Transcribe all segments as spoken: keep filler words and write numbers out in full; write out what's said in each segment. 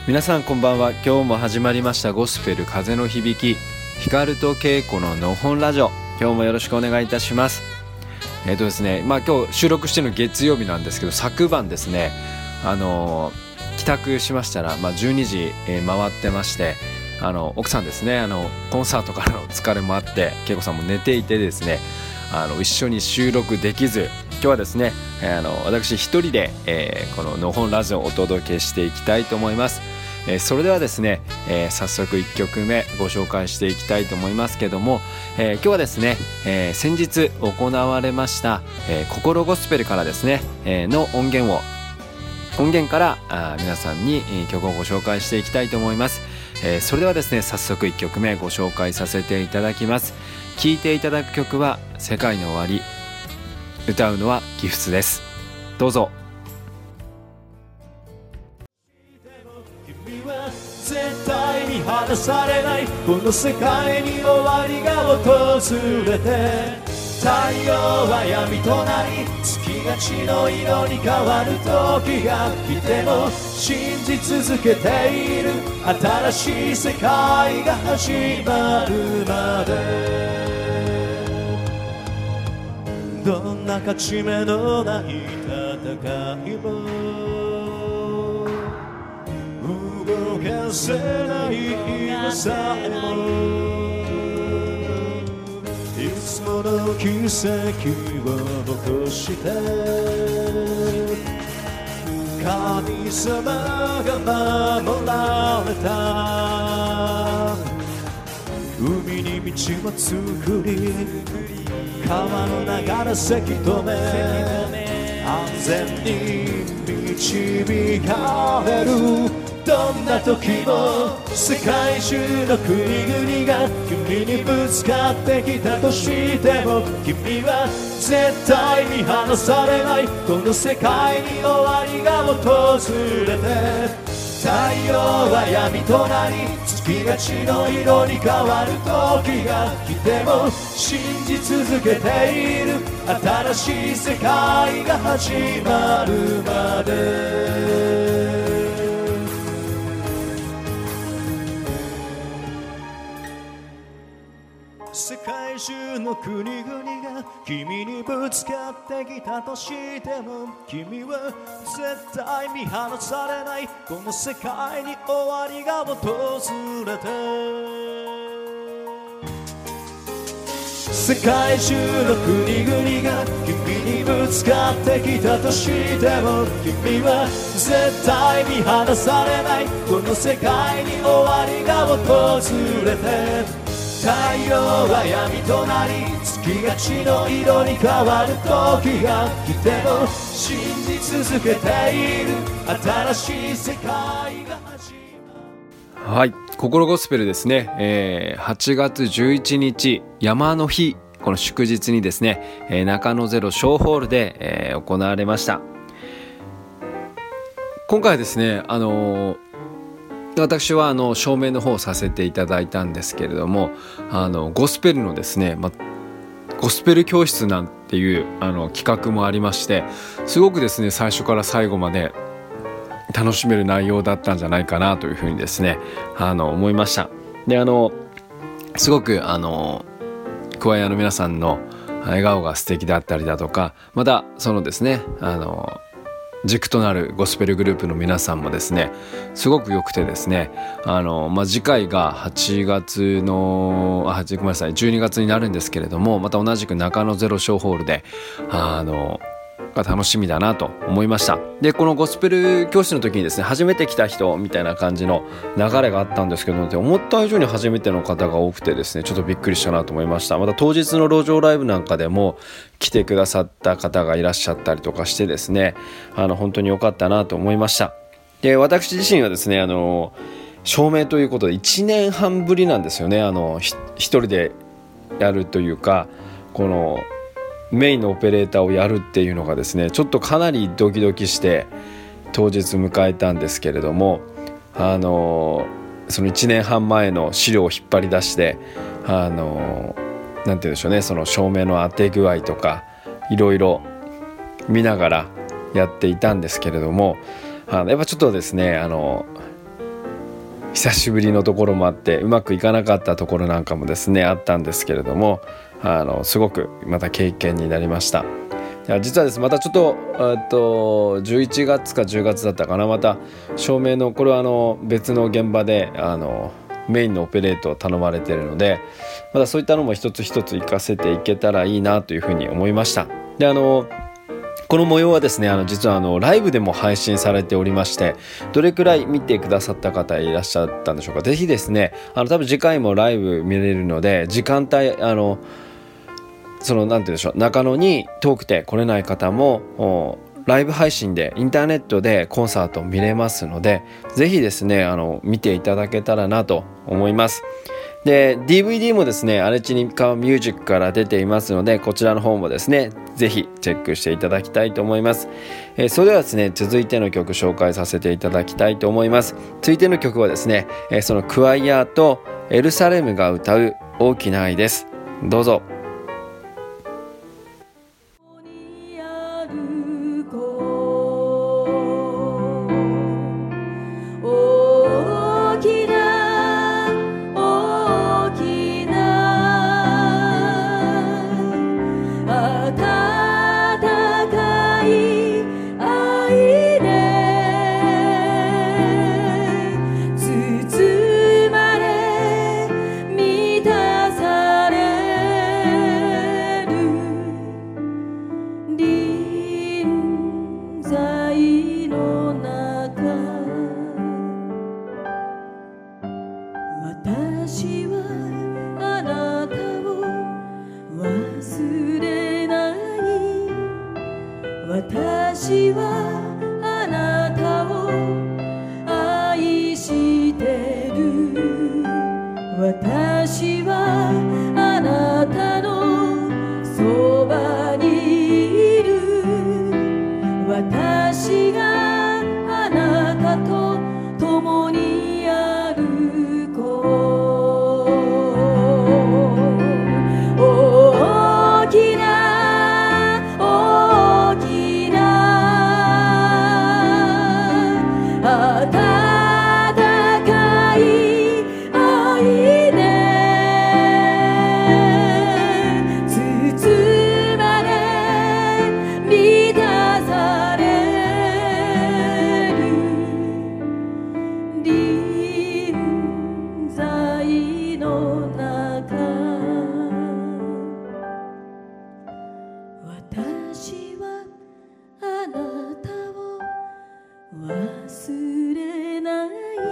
皆さんこんばんは。今日も始まりましたゴスペル風の響き、光と稽古ののほんラジオ。今日もよろしくお願いいたします。えっとですねまあ今日収録しての月曜日なんですけど、昨晩ですねあの帰宅しましたら、まあ、じゅうにじ、えー、回ってまして、あの奥さんですねあのコンサートからの疲れもあって恵子さんも寝ていてですね、あの一緒に収録できず、今日はですね、えー、あの私一人で、えー、こののほんラジオをお届けしていきたいと思います。えー、それではですね、えー、早速いっきょくめご紹介していきたいと思いますけども、えー、今日はですね、えー、先日行われました、えー、心ゴスペルからですね、えー、の音源を音源からあ皆さんに曲をご紹介していきたいと思います。えー、それではですね早速いっきょくめご紹介させていただきます。聴いていただく曲は世界の終わり、歌うのはギフスです。どうぞ。 君は絶対に離されない、この世界に終わりが訪れて、太陽は闇となり月が血の色に変わる時が来ても信じ続けている、新しい世界が始まるまで。どんな勝ち目のない戦いも動かせない今さえも、いつもの奇跡を残して神様が守られた。海に道を作り川の流れせき止め、安全に導かれる。どんな時も世界中の国々が君にぶつかってきたとしても、君は絶対に離されない、この世界に終わりが訪れて、太陽は闇となり月が血の色に変わる時が来ても信じ続けている、新しい世界が始まるまで。世界中の国々が君にぶつかってきたとしても、君は絶対見放されない、この世界に終わりが訪れて。世界中の国々が君にぶつかってきたとしても、君は絶対見放されない、この世界に終わりが訪れて。太陽は闇となり月が血の色に変わる時が来ても信じ続けている、新しい世界が始まる。 はい、心ゴスペルですね、えー、はちがつじゅういちにち山の日、この祝日にですね、えー、中野ゼロ小ホールで、えー、行われました。今回ですねあのー私はあの照明の方をさせていただいたんですけれども、あのゴスペルのですね、ま、ゴスペル教室なんていうあの企画もありまして、すごくですね最初から最後まで楽しめる内容だったんじゃないかなというふうにですねあの思いました。であのすごくあのクワイアの皆さんの笑顔が素敵だったりだとか、またそのですねあの軸となるゴスペルグループの皆さんもですねすごく良くてですね、あの、まあ、次回がはちがつのあごめんなさいじゅうにがつになるんですけれども、また同じく中野ゼロ小ホールであのが楽しみだなと思いました。でこのゴスペル教室の時にですね初めて来た人みたいな感じの流れがあったんですけど、思った以上に初めての方が多くてですねちょっとびっくりしたなと思いました。また当日の路上ライブなんかでも来てくださった方がいらっしゃったりとかしてですね、あの本当に良かったなと思いました。で私自身はですねあの照明ということでいちねんはんぶりなんですよね。あのひ一人でやるというか、このメインのオペレーターをやるっていうのがですねちょっとかなりドキドキして当日迎えたんですけれども、あのそのいちねんはんまえの資料を引っ張り出して、あのなんて言うんでしょうね、その照明の当て具合とかいろいろ見ながらやっていたんですけれども、あのやっぱちょっとですねあの久しぶりのところもあってうまくいかなかったところなんかもですねあったんですけれども、あのすごくまた経験になりました。実はですねまたちょっと、えっと、じゅういちがつかじゅうがつだったかな、また照明のこれはあの別の現場であのメインのオペレートを頼まれているので、またそういったのも一つ一つ活かせていけたらいいなというふうに思いました。であのこの模様はですねあの実はあのライブでも配信されておりまして、どれくらい見てくださった方いらっしゃったんでしょうか。ぜひですねあの多分次回もライブ見れるので、時間帯あのそのなんて言うんでしょう、中野に遠くて来れない方もライブ配信でインターネットでコンサート見れますので、ぜひですねあの見ていただけたらなと思います。で ディーブイディー もですねアレチニカミュージックから出ていますので、こちらの方もですねぜひチェックしていただきたいと思います。えー、それではですね続いての曲紹介させていただきたいと思います。続いての曲はですね、えー、そのクワイヤーとエルサレムが歌う大きな愛です。どうぞ。 私はあなたを忘れない。私はあなたを愛してる。私はあなたのそばにいる。私があなたと共に歩こう。大きな大きな温かい愛で包まれ満たされる臨在の中、私はあなたを忘れない。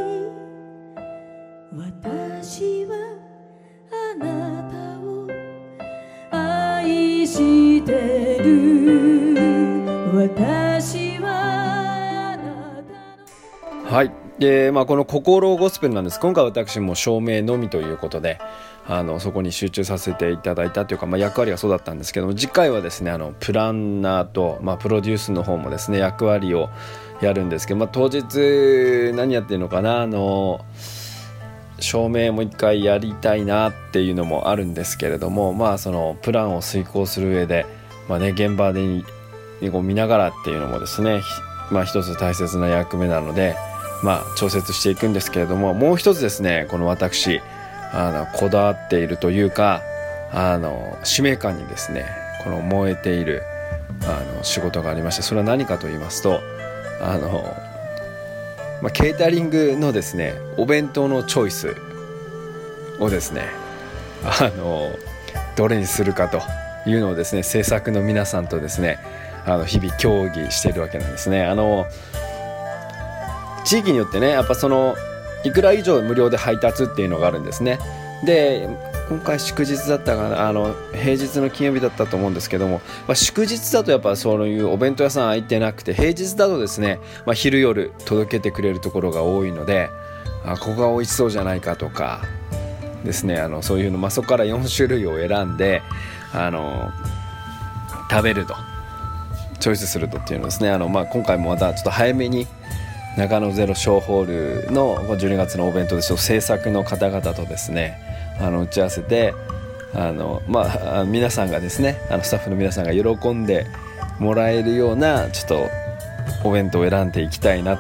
私はあなたを愛してる。私はあなたの。 はい、でまあ、この心ゴスペルなんです。今回私も照明のみということであのそこに集中させていただいたというか、まあ、役割がそうだったんですけども、次回はですねあのプランナーと、まあ、プロデュースの方もですね役割をやるんですけど、まあ、当日何やってるのかな、あの照明もう一回やりたいなっていうのもあるんですけれども、まあそのプランを遂行する上で、まあね、現場でこう見ながらっていうのもですね、まあ、一つ大切な役目なので、まあ、調節していくんですけれども、もう一つですねこの私あのこだわっているというか、あの使命感にですねこの燃えているあの仕事がありまして、それは何かと言いますと、あの、まあ、ケータリングのですねお弁当のチョイスをですねあのどれにするかというのをですね制作の皆さんとですねあの日々協議しているわけなんですね。あの地域によってねやっぱそのいくら以上無料で配達っていうのがあるんですね。で今回祝日だったかな、あの平日の金曜日だったと思うんですけども、まあ、祝日だとやっぱそういうお弁当屋さん空いてなくて、平日だとですね、まあ、昼夜届けてくれるところが多いので、あここが美味しそうじゃないかとかですね、あのそういうの、まあ、そこからよん種類を選んであの食べるとチョイスするとっていうのですね、あの、まあ、今回もまたちょっと早めに中野ゼロ小ホールのじゅうにがつのお弁当で制作の方々とですねあの打ち合わせて、あの、まあ、皆さんがですねあのスタッフの皆さんが喜んでもらえるようなちょっとお弁当を選んでいきたいなと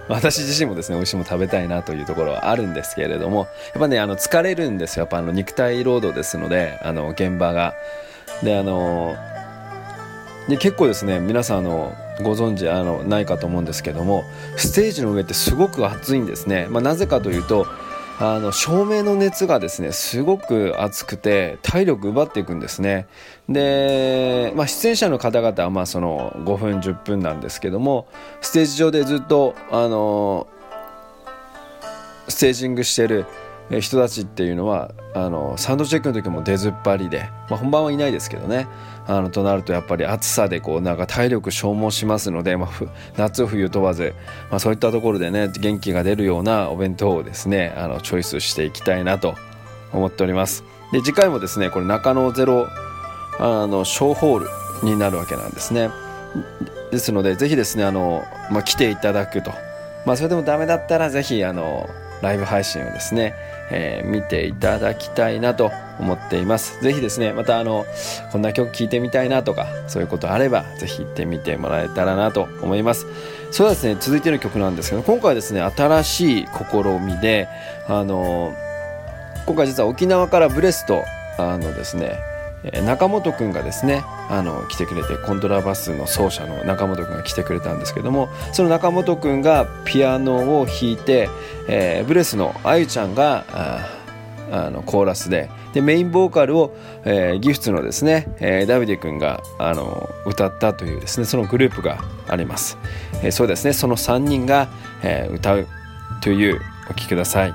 私自身もですね美味しいもの食べたいなというところはあるんですけれども、やっぱねあの疲れるんですよ。やっぱあの肉体労働ですので、あの現場がであので結構ですね皆さんあのご存知あのないかと思うんですけども、ステージの上ってすごく暑いんですね。まあ、なぜかというとあの照明の熱がですねすごく熱くて体力奪っていくんですね。で、まあ、出演者の方々はまあそのごふんじゅっぷんなんですけども、ステージ上でずっとあのステージングしてる人たちっていうのはあのサウンドチェックの時も出ずっぱりで、まあ、本番はいないですけどね、あのとなるとやっぱり暑さでこうなんか体力消耗しますので、まあ、夏冬問わず、まあ、そういったところでね元気が出るようなお弁当をですねあのチョイスしていきたいなと思っております。で次回もですねこれ中野ゼロあの小ホールになるわけなんですね。ですのでぜひですねあの、まあ、来ていただくと、まあ、それでもダメだったらぜひあのライブ配信をですね、えー、見ていただきたいなと思っています。ぜひですねまたあのこんな曲聴いてみたいなとかそういうことあればぜひ行ってみてもらえたらなと思います。そうですね続いての曲なんですけど、今回はですね新しい試みであの今回実は沖縄からブレスとあのですね中本くんがですねあの来てくれて、コントラバスの奏者の中本くんが来てくれたんですけども、その中本くんがピアノを弾いて、えー、ブレスのあゆちゃんがああのコーラスで、でメインボーカルを、えー、ギフツのですね、えー、ダビデくんがあの歌ったというですねそのグループがあります。えー、そうですねそのさんにんが、えー、歌うというお聴きください。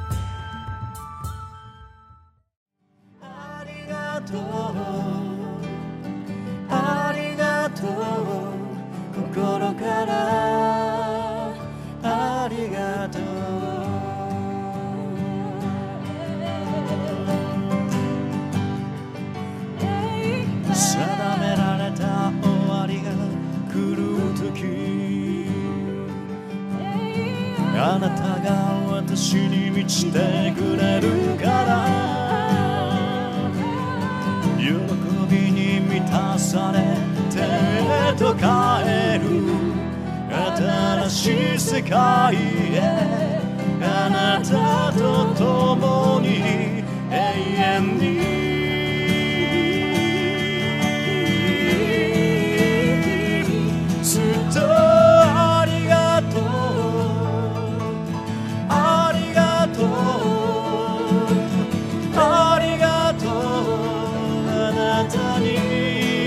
心からありがとう。定められた終わりが来るとき、あなたが私に満ちてくれるから喜びに満たされてと帰る新しい世界へ、あなたと共に永遠にずっとありがとうありがとうありがとうあなたに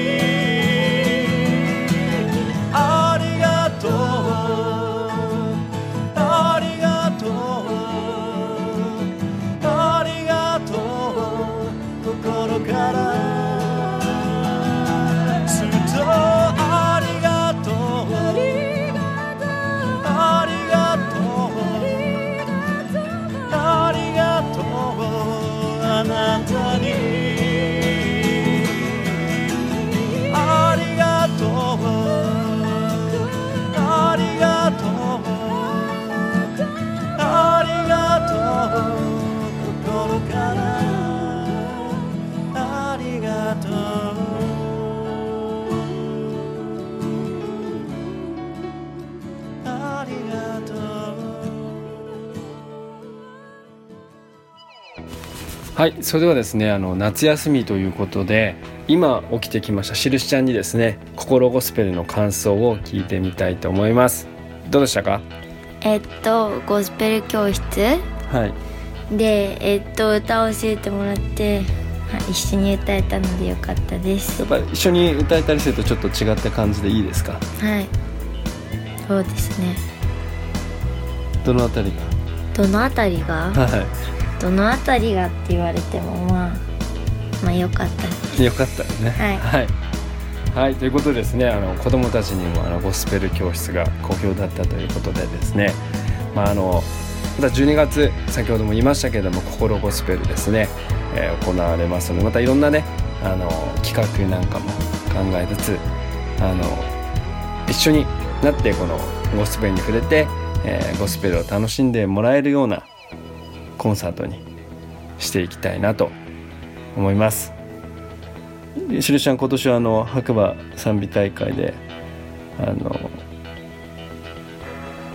はい、それではですねあの夏休みということで今起きてきましたしるしちゃんにですね心ゴスペルの感想を聞いてみたいと思います。どうでしたか？ えっとゴスペル教室はいで、えっと歌を教えてもらって一緒に歌えたのでよかったです。 やっぱり一緒に歌えたりするとちょっと違った感じでいいですか？ はい、そうですね。 どのあたりが？ どのあたりが？ はいどのあたりがって言われてもまあまあ良かったです。 良かったですね。 はい、 はいはい、ということでですねあの子どもたちにもあのゴスペル教室が好評だったということでですね、まあ、あのまたじゅうにがつ先ほども言いましたけれども心ゴスペルですね、えー、行われますのでまたいろんなねあの企画なんかも考えつつあの一緒になってこのゴスペルに触れて、えー、ゴスペルを楽しんでもらえるようなコンサートにしていきたいなと思います。しるちゃん今年はあの白馬賛美大会であの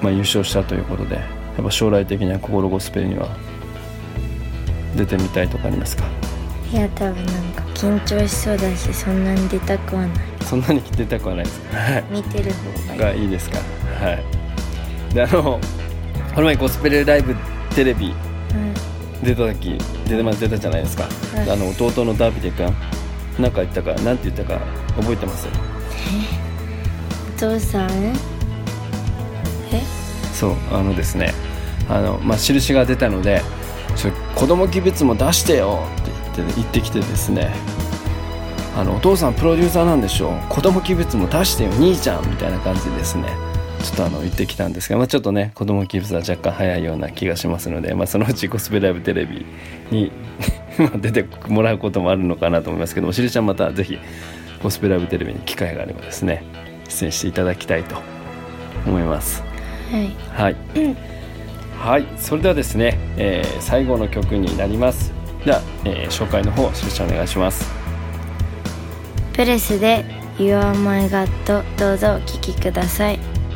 まあ、優勝したということで、やっぱ将来的には心ゴスペルには出てみたいとかありますか？ いや多分なんか緊張しそうだし、そんなに出たくはない。 そんなに出たくはないですか？ 見てる方がいい。 がいいですか？はい。で、あのこの前ゴスペルライブテレビ出た時、出てま出たじゃないですか。 はい、 あの弟のダビデ君なんか言ったか、なんて言ったか覚えてます？ お父さんえそうあのですね、あのまあ印が出たので、ちょ子供器物も出してよって言って、言ってきてですね、あのお父さんプロデューサーなんでしょ、子供器物も出してよ兄ちゃんみたいな感じでですね、ちょっとあの言ってきたんですが、まあ、ちょっとね子供器物は若干早いような気がしますので、まあ、そのうちゴスペルライブテレビに出てもらうこともあるのかなと思いますけども、しりちゃんまたぜひゴスペルライブテレビに機会があればですね出演していただきたいと思います。 はいはい、うんはい、それではですね、えー、最後の曲になります。では、えー、紹介の方しりちゃんお願いします。 プレスで You are my God どうぞお聴きください。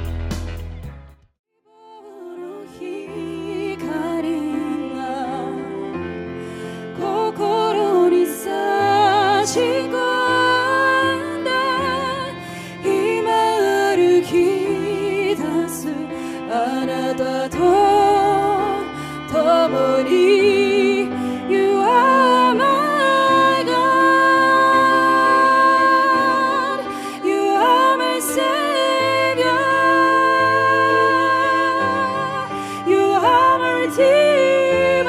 心に差し込んだ今歩き出すあなたと共に You are my God You are my Savior You are my Redeemer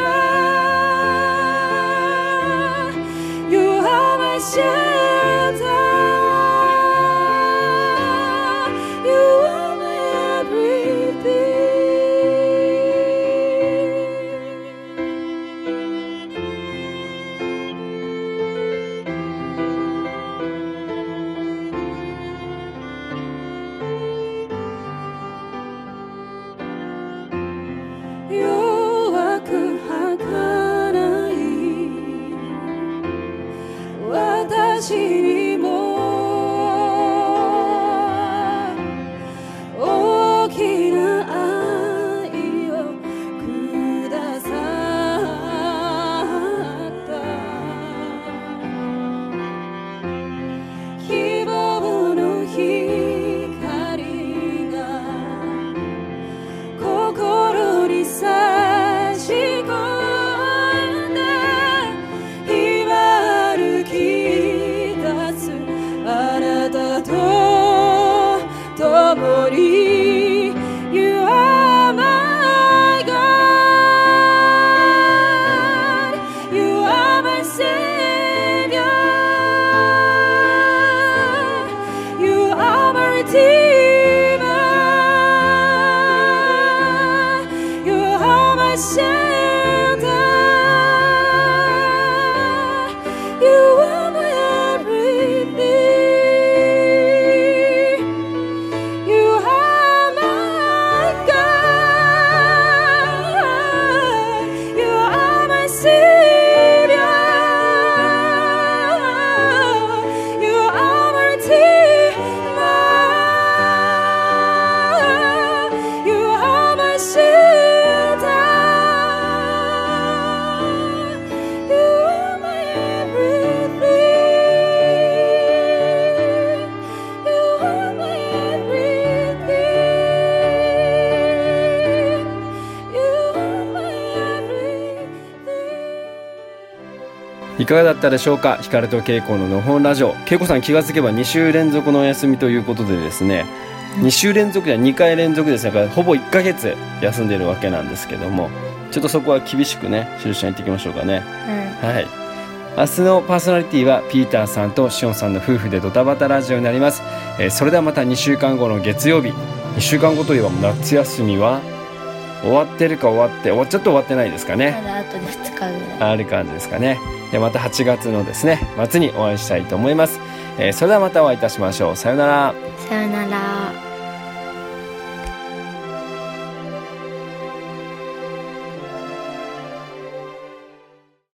You are my shelter You are my everything弱く儚い私にも大きな愛をくださった希望の光が心に差し込んで今歩き出すあなたと共に You are my God You are my Savior You are my Redeemer You are my shelter You are my everything You are my God You are my Savior You are my Redeemer You are my shelter You are my everything You are my everything You are my everything いかがだったでしょうか。ヒカルとケイコののほんラジオ。ケイコさん気がつけばに週連続のお休みということでですね、に週連続やにかい連続ですね、だからほぼいっかげつ休んでるわけなんですけども、ちょっとそこは厳しくね、しるちゃん言っていきましょうかね。 はいはい、明日のパーソナリティはピーターさんとシオンさんの夫婦でドタバタラジオになります。えーそれではまたにしゅうかんごの月曜日、にしゅうかんごといえば夏休みは終わってるか終わって終わちょっと終わってないですかね。 まだあとでふつかぐらい。 ある感じですかね。でまたはちがつのですね末にお会いしたいと思います。えーそれではまたお会いいたしましょう。さようなら。 さよなら。